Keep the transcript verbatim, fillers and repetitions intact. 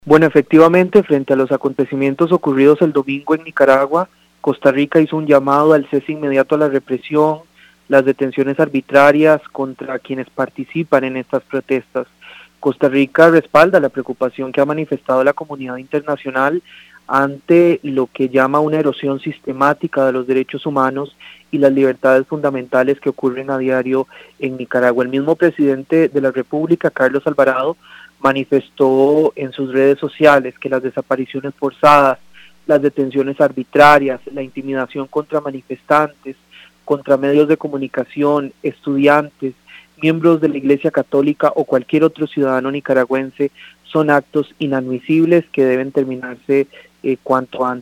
Bueno, efectivamente, frente a los acontecimientos ocurridos el domingo en Nicaragua, Costa Rica hizo un llamado al cese inmediato a la represión, las detenciones arbitrarias contra quienes participan en estas protestas. Costa Rica respalda la preocupación que ha manifestado la comunidad internacional ante lo que llama una erosión sistemática de los derechos humanos y las libertades fundamentales que ocurren a diario en Nicaragua. El mismo presidente de la República, Carlos Alvarado, manifestó en sus redes sociales que las desapariciones forzadas, las detenciones arbitrarias, la intimidación contra manifestantes, contra medios de comunicación, estudiantes, miembros de la Iglesia Católica o cualquier otro ciudadano nicaragüense son actos inadmisibles que deben terminarse eh, cuanto antes.